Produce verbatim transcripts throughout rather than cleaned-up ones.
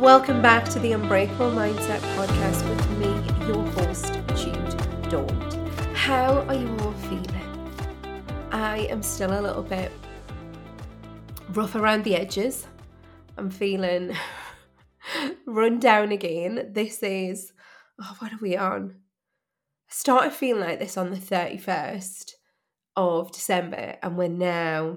Welcome back to the Unbreakable Mindset podcast with me, your host, Jude Daunt. How are you all feeling? I am still a little bit rough around the edges. I'm feeling run down again. This is, oh, what are we on? I started feeling like this on the thirty-first of December, and we're now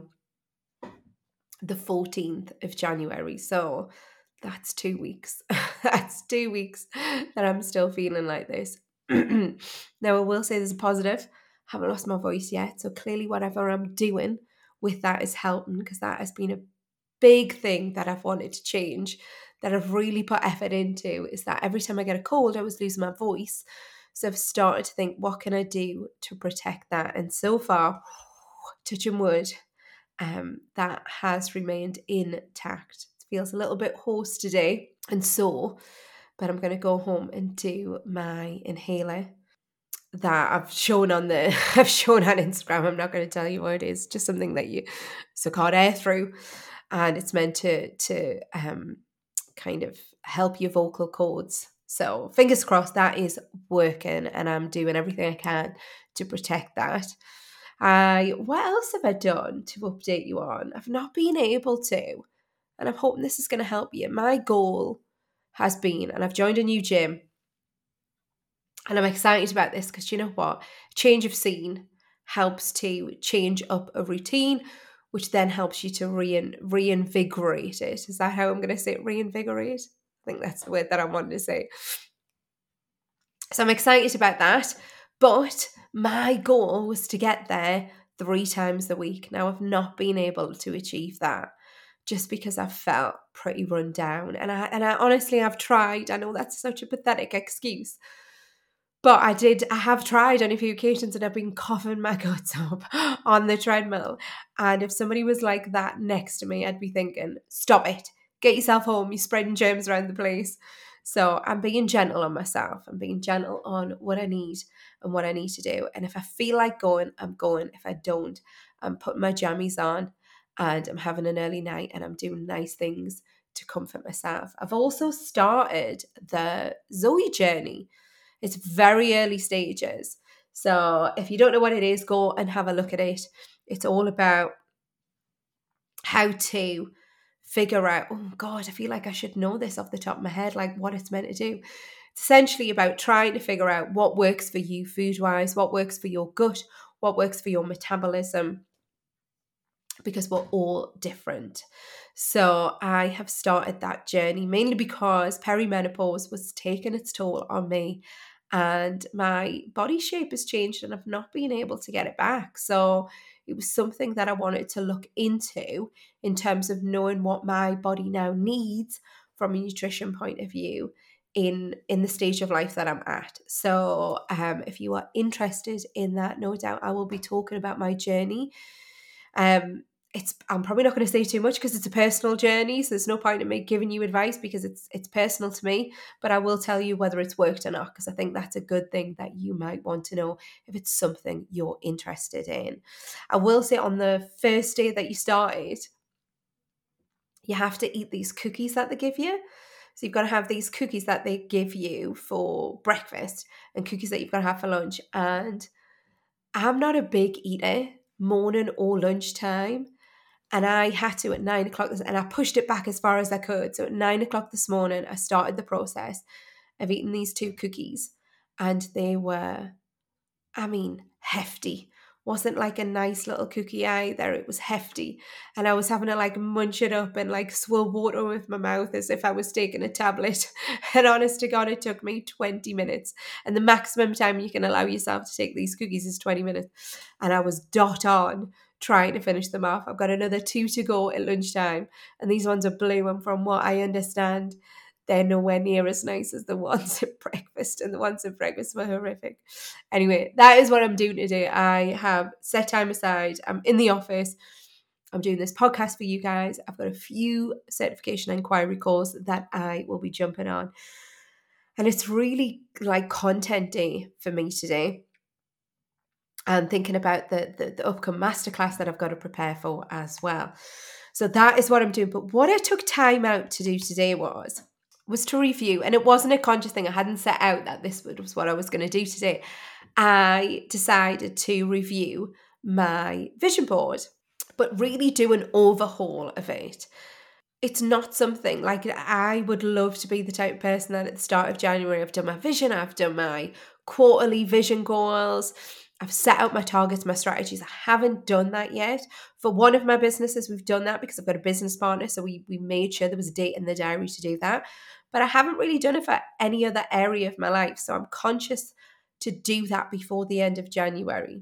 the fourteenth of January. So that's two weeks. That's two weeks that I'm still feeling like this. Now, I will say there's a positive. I haven't lost my voice yet. So clearly whatever I'm doing with that is helping, because that has been a big thing that I've wanted to change, that I've really put effort into, is that every time I get a cold, I was losing my voice. So I've started to think, what can I do to protect that? And so far, touching wood, um, that has remained intact. It feels a little bit hoarse today and sore, but I'm going to go home and do my inhaler that I've shown on the I've shown on Instagram. I'm not going to tell you what it is, just something that you suck hot air through, and it's meant to to um kind of help your vocal cords. So fingers crossed that is working, and I'm doing everything I can to protect that. I uh, what else have I done to update you on? I've not been able to, and I'm hoping this is going to help you. My goal has been, and I've joined a new gym, and I'm excited about this because you know what? Change of scene helps to change up a routine, which then helps you to rein, reinvigorate it. Is that how I'm going to say it? Reinvigorate? I think that's the word that I wanted to say. So I'm excited about that. But my goal was to get there three times a week. Now, I've not been able to achieve that just because I've felt pretty run down. And I, and I honestly, I've tried. I know that's such a pathetic excuse. But I did, I have tried on a few occasions, and I've been coughing my guts up on the treadmill. And if somebody was like that next to me, I'd be thinking, stop it, get yourself home, you're spreading germs around the place. So I'm being gentle on myself. I'm being gentle on what I need and what I need to do. And if I feel like going, I'm going. If I don't, I'm putting my jammies on and I'm having an early night and I'm doing nice things to comfort myself. I've also started the Zoe journey. It's very early stages. So if you don't know what it is, go and have a look at it. It's all about how to figure out, oh God, I feel like I should know this off the top of my head, like what it's meant to do. It's essentially about trying to figure out what works for you food-wise, what works for your gut, what works for your metabolism, because we're all different. So I have started that journey mainly because perimenopause was taking its toll on me, and my body shape has changed and I've not been able to get it back. So it was something that I wanted to look into in terms of knowing what my body now needs from a nutrition point of view in in the stage of life that I'm at. So um, if you are interested in that, no doubt I will be talking about my journey. Um, it's I'm probably not going to say too much because it's a personal journey, so there's no point in me giving you advice because it's it's personal to me, but I will tell you whether it's worked or not, because I think that's a good thing that you might want to know if it's something you're interested in. I will say on the first day that you started, you have to eat these cookies that they give you. So you've got to have these cookies that they give you for breakfast and cookies that you've got to have for lunch. And I'm not a big eater morning or lunchtime. And I had to at nine o'clock, and I pushed it back as far as I could. So at nine o'clock this morning, I started the process of eating these two cookies. And they were, I mean, hefty. Wasn't like a nice little cookie either. It was hefty. And I was having to like munch it up and like swill water with my mouth as if I was taking a tablet. And honest to God, it took me twenty minutes. And the maximum time you can allow yourself to take these cookies is twenty minutes. And I was dot on trying to finish them off. I've got another two to go at lunchtime. And these ones are blue. And from what I understand, they're nowhere near as nice as the ones at breakfast, and the ones at breakfast were horrific. Anyway, that is what I'm doing today. I have set time aside. I'm in the office. I'm doing this podcast for you guys. I've got a few certification inquiry calls that I will be jumping on. And it's really like content day for me today. And thinking about the, the, the upcoming masterclass that I've got to prepare for as well. So that is what I'm doing. But what I took time out to do today was, was to review, and it wasn't a conscious thing. I hadn't set out that this was what I was going to do today. I decided to review my vision board, but really do an overhaul of it. It's not something like I would love to be the type of person that at the start of January, I've done my vision, I've done my quarterly vision goals, I've set out my targets, my strategies. I haven't done that yet. For one of my businesses, we've done that because I've got a business partner. So we, we made sure there was a date in the diary to do that. But I haven't really done it for any other area of my life. So I'm conscious to do that before the end of January,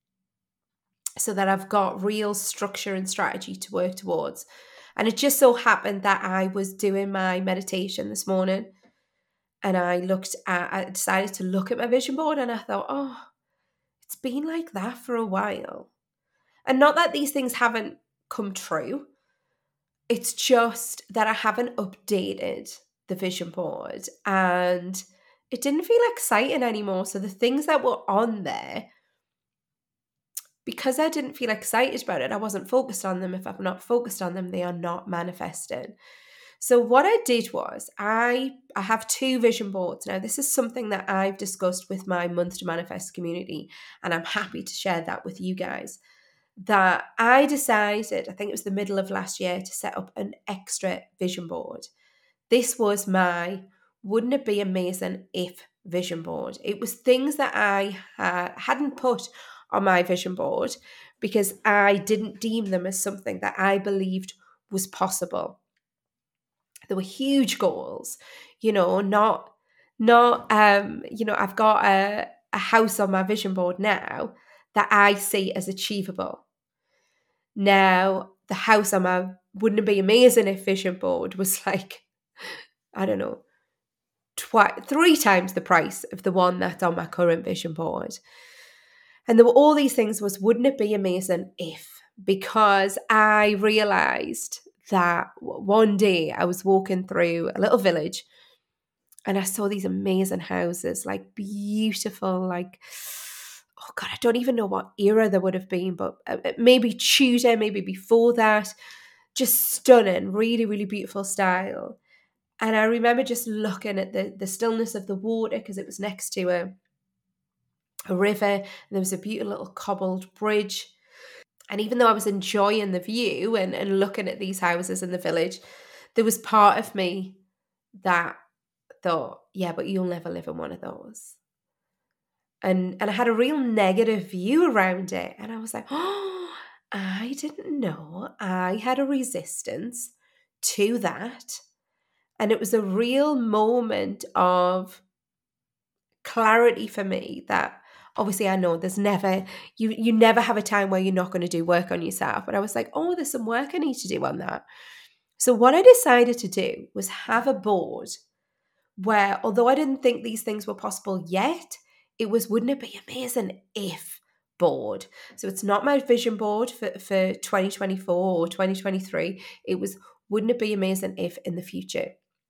so that I've got real structure and strategy to work towards. And it just so happened that I was doing my meditation this morning, and I looked at, I decided to look at my vision board, and I thought, oh, it's been like that for a while. And not that these things haven't come true. It's just that I haven't updated the vision board, and it didn't feel exciting anymore. So the things that were on there, because I didn't feel excited about it, I wasn't focused on them. If I'm not focused on them, they are not manifesting. So what I did was I, I have two vision boards. Now, this is something that I've discussed with my Month to Manifest community, and I'm happy to share that with you guys, that I decided, I think it was the middle of last year, to set up an extra vision board. This was my wouldn't it be amazing if vision board. It was things that I uh, hadn't put on my vision board because I didn't deem them as something that I believed was possible. There were huge goals, you know, not, not, um, you know, I've got a, a house on my vision board now that I see as achievable. Now, the house on my wouldn't it be amazing if vision board was like, I don't know, twi- three times the price of the one that's on my current vision board. And there were all these things was, wouldn't it be amazing if, because I realized that one day I was walking through a little village and I saw these amazing houses, like beautiful, like, oh God, I don't even know what era there would have been, but maybe Tudor, maybe before that, just stunning, really, really beautiful style. And I remember just looking at the, the stillness of the water because it was next to a a river, and there was a beautiful little cobbled bridge. And even though I was enjoying the view and, and looking at these houses in the village, there was part of me that thought, yeah, but you'll never live in one of those. And, and I had a real negative view around it. And I was like, oh, I didn't know I had a resistance to that. And it was a real moment of clarity for me that obviously I know there's never, you you never have a time where you're not going to do work on yourself. But I was like, oh, there's some work I need to do on that. So what I decided to do was have a board where, although I didn't think these things were possible yet, it was, wouldn't it be amazing if board. So it's not my vision board for, for twenty twenty-four or twenty twenty-three. It was, wouldn't it be amazing if in the future.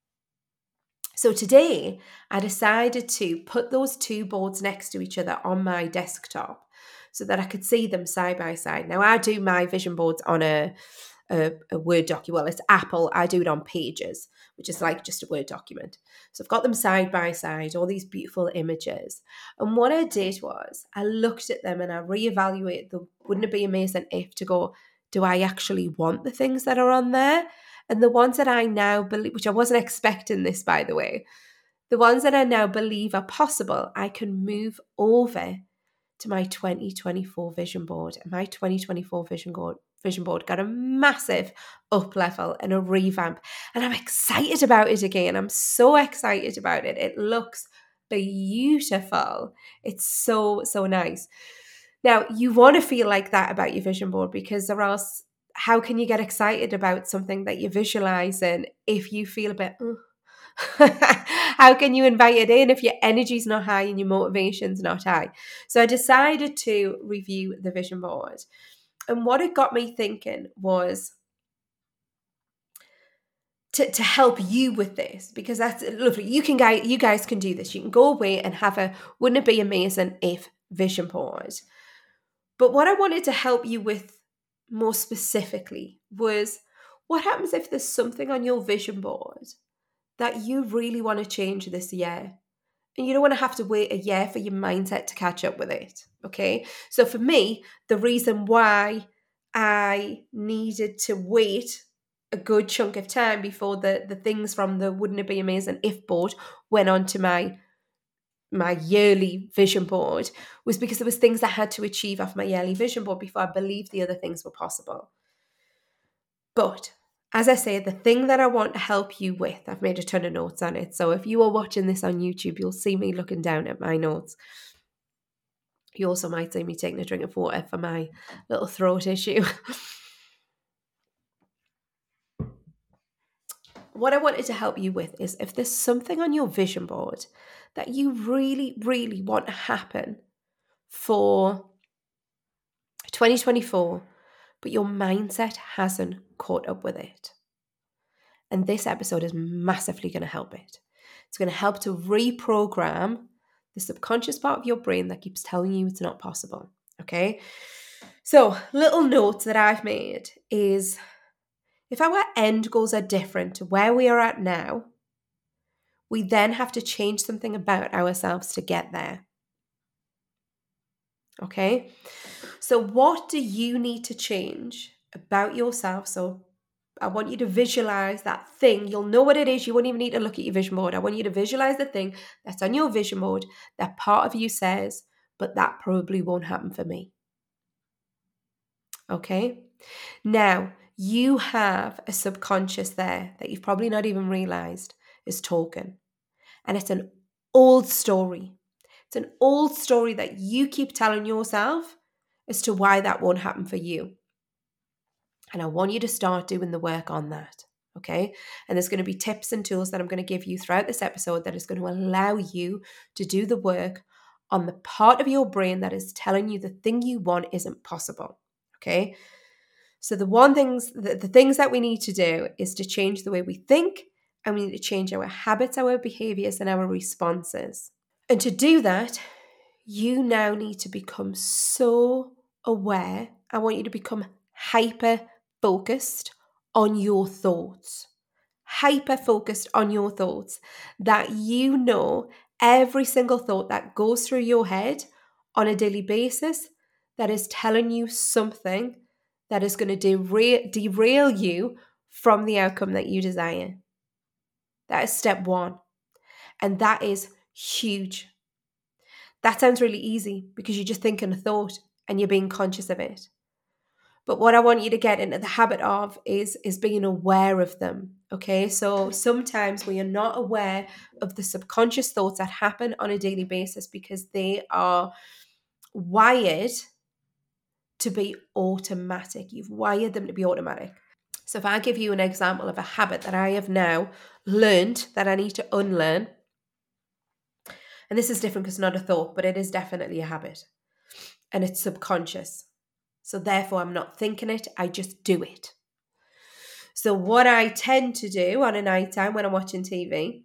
So today, I decided to put those two boards next to each other on my desktop so that I could see them side by side. Now, I do my vision boards on a, a, a Word document. Well, it's Apple. I do it on Pages, which is like just a Word document. So I've got them side by side, all these beautiful images. And what I did was I looked at them and I reevaluated the, wouldn't it be amazing if, to go, do I actually want the things that are on there? And the ones that I now believe, which I wasn't expecting this, by the way, the ones that I now believe are possible, I can move over to my twenty twenty-four vision board. And my twenty twenty-four vision board, vision board got a massive up level and a revamp. And I'm excited about it again. I'm so excited about it. It looks beautiful. It's so, so nice. Now, you want to feel like that about your vision board, because or else, how can you get excited about something that you're visualizing if you feel a bit, oh. How can you invite it in if your energy's not high and your motivation's not high? So I decided to review the vision board. And what it got me thinking was to, to help you with this, because that's lovely. You can guys, you guys can do this. You can go away and have a, wouldn't it be amazing if vision board? But what I wanted to help you with more specifically was, what happens if there's something on your vision board that you really want to change this year. And you don't want to have to wait a year for your mindset to catch up with it, okay? So for me, the reason why I needed to wait a good chunk of time before the, the things from the Wouldn't It Be Amazing If board went onto my my yearly vision board was because there was things I had to achieve off my yearly vision board before I believed the other things were possible. But as I say, the thing that I want to help you with, I've made a ton of notes on it. So if you are watching this on YouTube, you'll see me looking down at my notes. You also might see me taking a drink of water for my little throat issue. What I wanted to help you with is if there's something on your vision board that you really, really want to happen for twenty twenty-four, but your mindset hasn't caught up with it. And this episode is massively going to help it. It's going to help to reprogram the subconscious part of your brain that keeps telling you it's not possible. Okay? So, little notes that I've made is if our end goals are different to where we are at now, we then have to change something about ourselves to get there. Okay? So what do you need to change about yourself? So I want you to visualize that thing. You'll know what it is. You won't even need to look at your vision board. I want you to visualize the thing that's on your vision board that part of you says, but that probably won't happen for me. Okay? Now, you have a subconscious there that you've probably not even realized is talking. And it's an old story. It's an old story that you keep telling yourself as to why that won't happen for you. And I want you to start doing the work on that, okay? And there's going to be tips and tools that I'm going to give you throughout this episode that is going to allow you to do the work on the part of your brain that is telling you the thing you want isn't possible, okay? So the one things, the, the things that we need to do is to change the way we think, and we need to change our habits, our behaviors, and our responses. And to do that, you now need to become so aware. I want you to become hyper focused on your thoughts. Hyper focused on your thoughts. That you know every single thought that goes through your head on a daily basis that is telling you something that is going to derail, derail you from the outcome that you desire. That is step one. And that is huge. That sounds really easy because you're just thinking a thought and you're being conscious of it. But what I want you to get into the habit of is, is being aware of them, okay? So sometimes we are not aware of the subconscious thoughts that happen on a daily basis because they are wired to be automatic. You've wired them to be automatic. So if I give you an example of a habit that I have now learned that I need to unlearn, and this is different because it's not a thought, but it is definitely a habit. And it's subconscious. So therefore, I'm not thinking it, I just do it. So what I tend to do on a night time when I'm watching T V,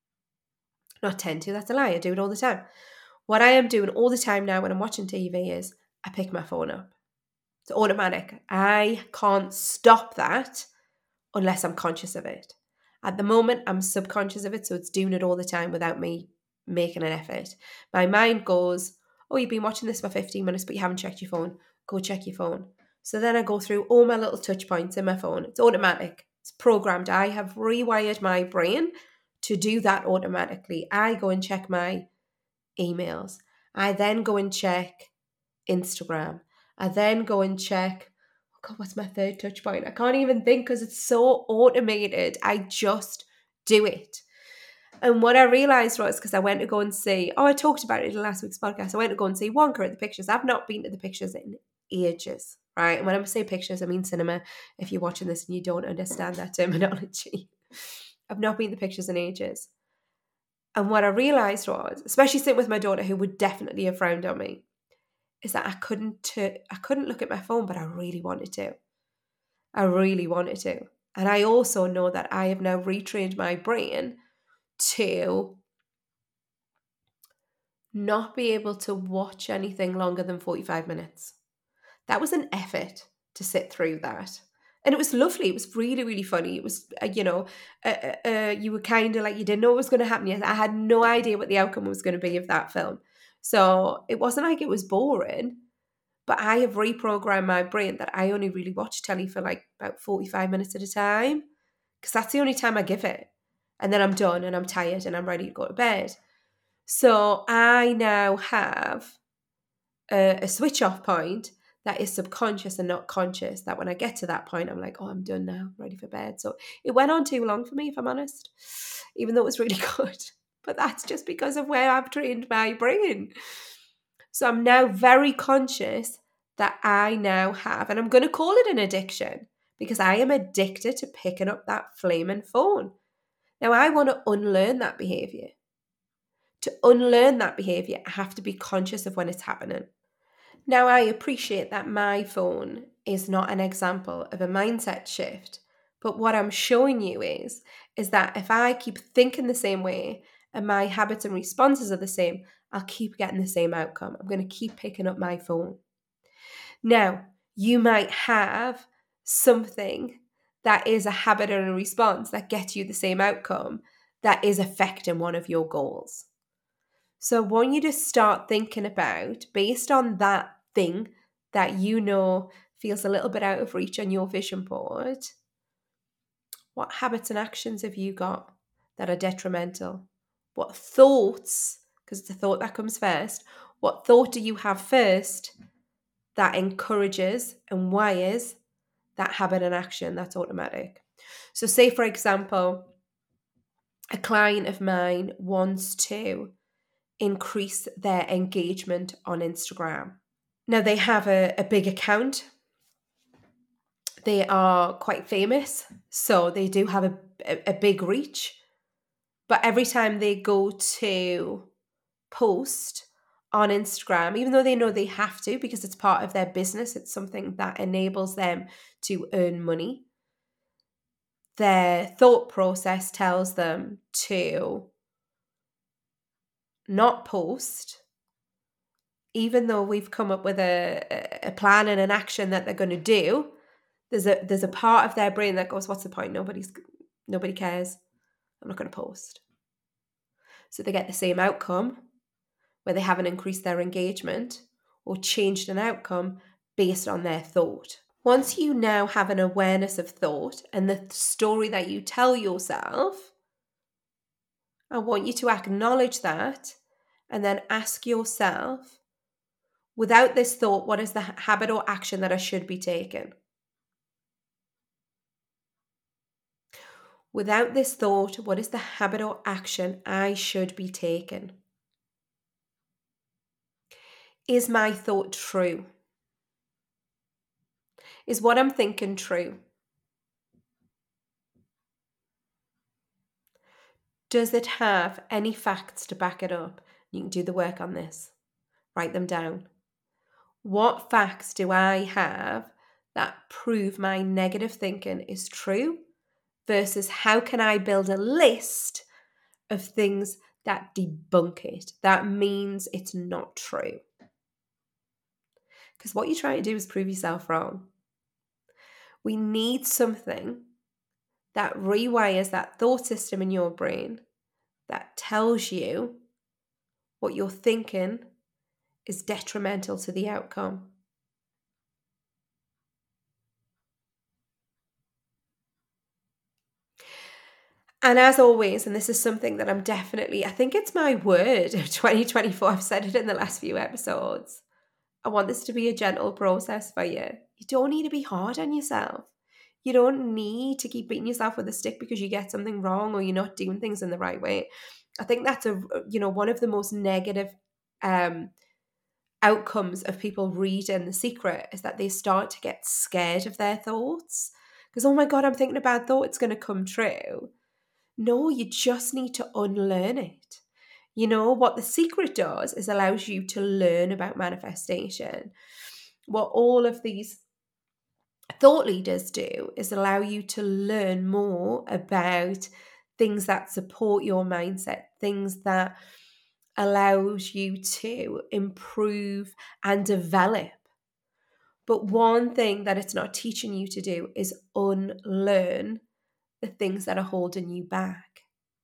not tend to, that's a lie, I do it all the time. What I am doing all the time now when I'm watching T V is I pick my phone up. It's automatic. I can't stop that unless I'm conscious of it. At the moment, I'm subconscious of it, so it's doing it all the time without me making an effort. My mind goes, oh, you've been watching this for fifteen minutes, but you haven't checked your phone. Go check your phone. So then I go through all my little touch points in my phone. It's automatic. It's programmed. I have rewired my brain to do that automatically. I go and check my emails. I then go and check Instagram. I then go and check, oh God, what's my third touch point? I can't even think because it's so automated. I just do it. And what I realised was, because I went to go and see, oh, I talked about it in last week's podcast. I went to go and see Wonka at the pictures. I've not been to the pictures in ages, right? And when I say pictures, I mean cinema, if you're watching this and you don't understand that terminology. I've not been to the pictures in ages. And what I realised was, especially sitting with my daughter, who would definitely have frowned on me, is that I couldn't, t- I couldn't look at my phone, but I really wanted to. I really wanted to. And I also know that I have now retrained my brain to not be able to watch anything longer than forty-five minutes. That was an effort to sit through that. And it was lovely. It was really, really funny. It was, uh, you know, uh, uh, uh, you were kind of like, you didn't know what was going to happen yet. I had no idea what the outcome was going to be of that film. So it wasn't like it was boring, but I have reprogrammed my brain that I only really watch telly for like about forty-five minutes at a time, because that's the only time I give it. And then I'm done and I'm tired and I'm ready to go to bed. So I now have a, a switch off point that is subconscious and not conscious, that when I get to that point, I'm like, oh, I'm done now, ready for bed. So it went on too long for me, if I'm honest, even though it was really good. But that's just because of where I've trained my brain. So I'm now very conscious that I now have, and I'm going to call it an addiction, because I am addicted to picking up that flaming phone. Now I want to unlearn that behavior. To unlearn that behavior, I have to be conscious of when it's happening. Now, I appreciate that my phone is not an example of a mindset shift, but what I'm showing you is, is that if I keep thinking the same way and my habits and responses are the same, I'll keep getting the same outcome. I'm going to keep picking up my phone. Now, you might have something that is a habit or a response that gets you the same outcome that is affecting one of your goals. So I want you to start thinking about, based on that thing that you know feels a little bit out of reach on your vision board, what habits and actions have you got that are detrimental? What thoughts, because it's the thought that comes first, what thought do you have first that encourages and wires that habit and action that's automatic? So say, for example, a client of mine wants to increase their engagement on Instagram. Now, they have a, a big account. They are quite famous, so they do have a, a, a big reach. But every time they go to post on Instagram, even though they know they have to because it's part of their business, it's something that enables them to earn money, their thought process tells them to not post, even though we've come up with a, a plan and an action that they're going to do. There's a there's a part of their brain that goes, what's the point? Nobody's nobody cares. I'm not going to post. So they get the same outcome where they haven't increased their engagement or changed an outcome based on their thought. Once you now have an awareness of thought and the story that you tell yourself, I want you to acknowledge that and then ask yourself, without this thought, what is the habit or action that I should be taking? Without this thought, what is the habit or action I should be taking? Is my thought true? Is what I'm thinking true? Does it have any facts to back it up? You can do the work on this. Write them down. What facts do I have that prove my negative thinking is true? Versus how can I build a list of things that debunk it? That means it's not true. Because what you're trying to do is prove yourself wrong. We need something that rewires that thought system in your brain that tells you what you're thinking is detrimental to the outcome. And as always, and this is something that I'm definitely, I think it's my word of twenty twenty-four, I've said it in the last few episodes, I want this to be a gentle process for you. You don't need to be hard on yourself. You don't need to keep beating yourself with a stick because you get something wrong or you're not doing things in the right way. I think that's a, you know, one of the most negative um, outcomes of people reading The Secret is that they start to get scared of their thoughts. Because, oh my God, I'm thinking a bad thought, it's going to come true. No, you just need to unlearn it. You know, what The Secret does is allows you to learn about manifestation. What all of these thought leaders do is allow you to learn more about things that support your mindset, things that allows you to improve and develop. But one thing that it's not teaching you to do is unlearn the things that are holding you back.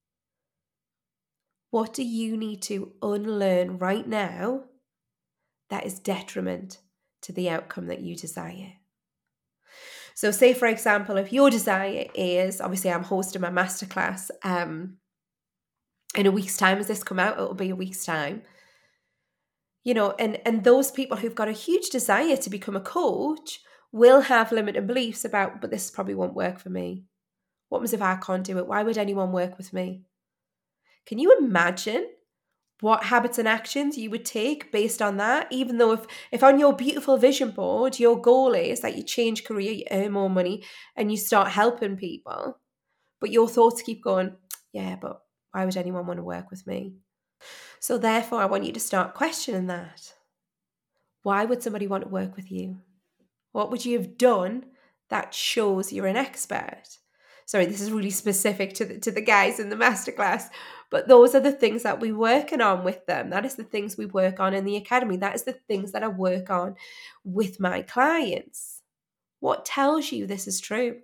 What do you need to unlearn right now that is detriment to the outcome that you desire? So say, for example, if your desire is, obviously I'm hosting my masterclass um, in a week's time. As this come out, it'll be a week's time. You know, and, and those people who've got a huge desire to become a coach will have limiting beliefs about, but this probably won't work for me. What was if I can't do it? Why would anyone work with me? Can you imagine what habits and actions you would take based on that? Even though if, if on your beautiful vision board, your goal is that you change career, you earn more money, and you start helping people, but your thoughts keep going, yeah, but why would anyone want to work with me? So therefore, I want you to start questioning that. Why would somebody want to work with you? What would you have done that shows you're an expert? Sorry, this is really specific to the, to the guys in the masterclass, but those are the things that we're working on with them. That is the things we work on in the academy. That is the things that I work on with my clients. What tells you this is true?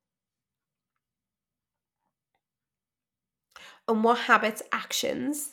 And what habits, actions,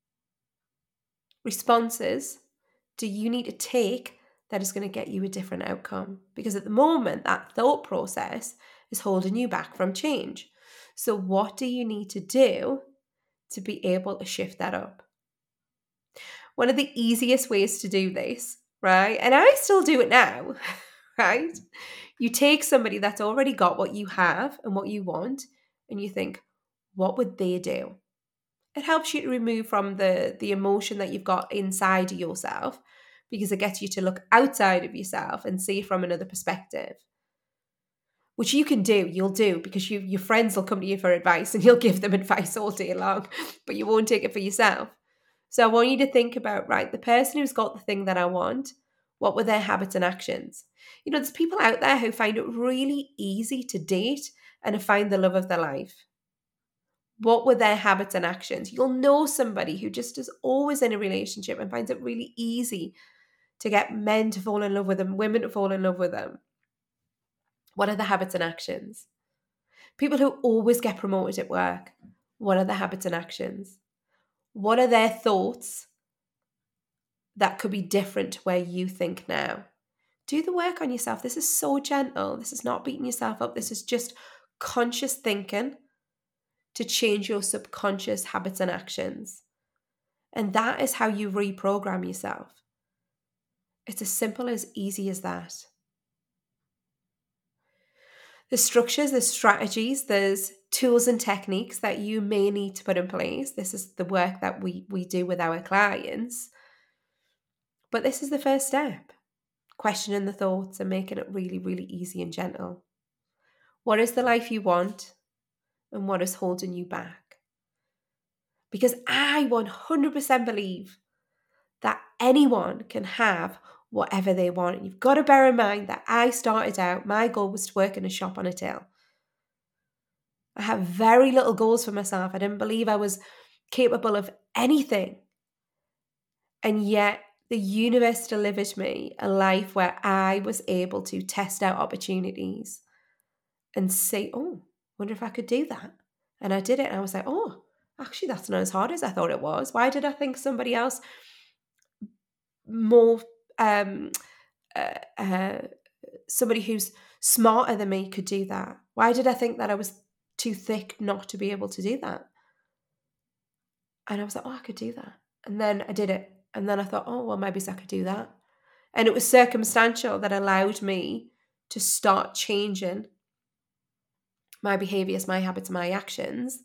responses do you need to take that is going to get you a different outcome? Because at the moment, that thought process is holding you back from change. So what do you need to do to be able to shift that up? One of the easiest ways to do this, right? And I still do it now, right? You take somebody that's already got what you have and what you want, and you think, what would they do? It helps you to remove from the, the emotion that you've got inside of yourself, because it gets you to look outside of yourself and see it from another perspective. Which you can do, you'll do, because you, your friends will come to you for advice and you'll give them advice all day long, but you won't take it for yourself. So I want you to think about, right, the person who's got the thing that I want, what were their habits and actions? You know, there's people out there who find it really easy to date and to find the love of their life. What were their habits and actions? You'll know somebody who just is always in a relationship and finds it really easy to get men to fall in love with them, women to fall in love with them. What are the habits and actions? People who always get promoted at work. What are the habits and actions? What are their thoughts that could be different to where you think now? Do the work on yourself. This is so gentle. This is not beating yourself up. This is just conscious thinking to change your subconscious habits and actions. And that is how you reprogram yourself. It's as simple as easy as that. There's structures, there's strategies, there's tools and techniques that you may need to put in place. This is the work that we, we do with our clients. But this is the first step. Questioning the thoughts and making it really, really easy and gentle. What is the life you want? And what is holding you back? Because I one hundred percent believe that anyone can have whatever they want. And you've got to bear in mind that I started out, my goal was to work in a shop on a till. I have very little goals for myself. I didn't believe I was capable of anything. And yet the universe delivered me a life where I was able to test out opportunities and say, oh, wonder if I could do that. And I did it. And I was like, oh, actually, that's not as hard as I thought it was. Why did I think somebody else more, um, uh, uh, somebody who's smarter than me could do that? Why did I think that I was too thick not to be able to do that? And I was like, oh, I could do that. And then I did it. And then I thought, oh, well, maybe I could do that. And it was circumstantial that allowed me to start changing my behaviors, my habits, my actions.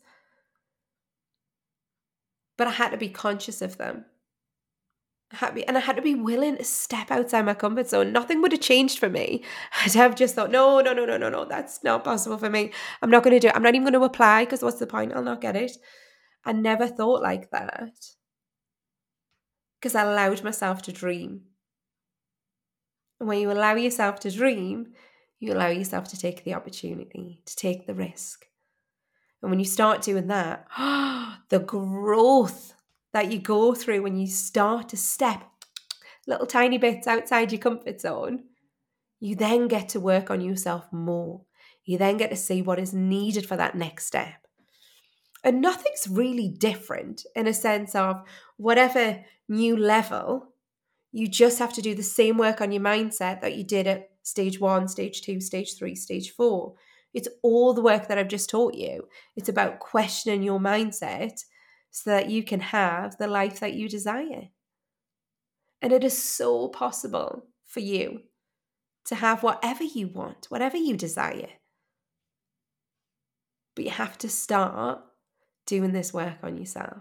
But I had to be conscious of them. I had to be, and I had to be willing to step outside my comfort zone. Nothing would have changed for me. I'd have just thought, no, no, no, no, no, no, that's not possible for me. I'm not going to do it. I'm not even going to apply because what's the point? I'll not get it. I never thought like that because I allowed myself to dream. And when you allow yourself to dream, you allow yourself to take the opportunity, to take the risk. And when you start doing that, the growth that you go through when you start to step little tiny bits outside your comfort zone, you then get to work on yourself more. You then get to see what is needed for that next step. And nothing's really different in a sense of whatever new level, you just have to do the same work on your mindset that you did at stage one, stage two, stage three, stage four. It's all the work that I've just taught you. It's about questioning your mindset so that you can have the life that you desire. And it is so possible for you to have whatever you want, whatever you desire. But you have to start doing this work on yourself.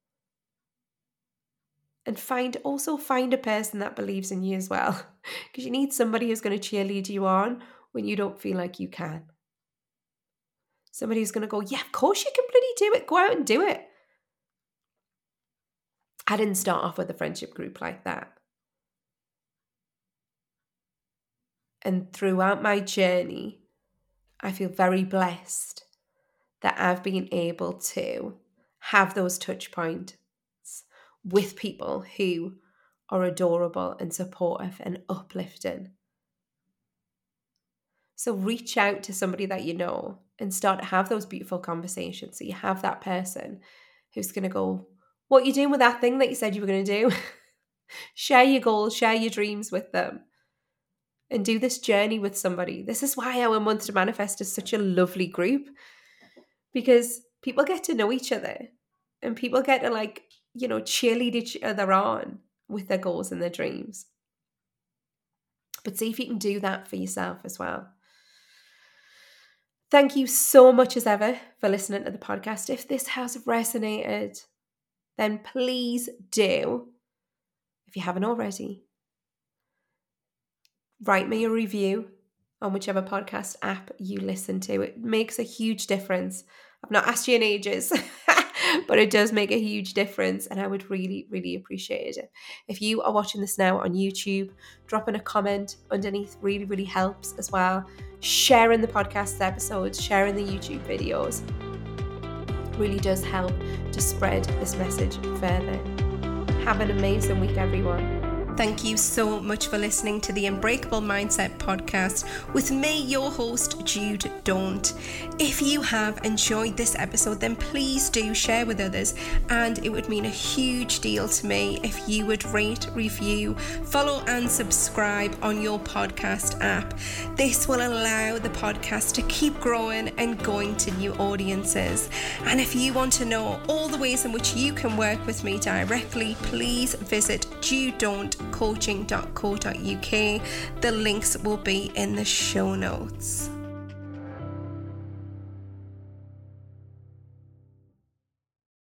And find also find a person that believes in you as well. Because you need somebody who's going to cheerlead you on when you don't feel like you can. Somebody who's going to go, yeah, of course you can bloody do it. Go out and do it. I didn't start off with a friendship group like that. And throughout my journey, I feel very blessed that I've been able to have those touch points with people who are adorable and supportive and uplifting. So reach out to somebody that you know and start to have those beautiful conversations. So you have that person who's going to go, what are you doing with that thing that you said you were going to do? Share your goals, share your dreams with them. And do this journey with somebody. This is why our Month to Manifest is such a lovely group. Because people get to know each other. And people get to like, you know, cheerlead each other on with their goals and their dreams. But see if you can do that for yourself as well. Thank you so much as ever for listening to the podcast. If this has resonated, then please do, if you haven't already, write me a review on whichever podcast app you listen to. It makes a huge difference. I've not asked you in ages, but it does make a huge difference, and I would really, really appreciate it. If you are watching this now on YouTube, dropping a comment underneath really, really helps as well. Sharing the podcast episodes, sharing the YouTube videos really does help to spread this message further. Have an amazing week, everyone. Thank you so much for listening to the Unbreakable Mindset podcast with me, your host, Jude Daunt. If you have enjoyed this episode, then please do share with others, and it would mean a huge deal to me if you would rate, review, follow and subscribe on your podcast app. This will allow the podcast to keep growing and going to new audiences. And if you want to know all the ways in which you can work with me directly, please visit jude daunt coaching dot co dot uk. The links will be in the show notes.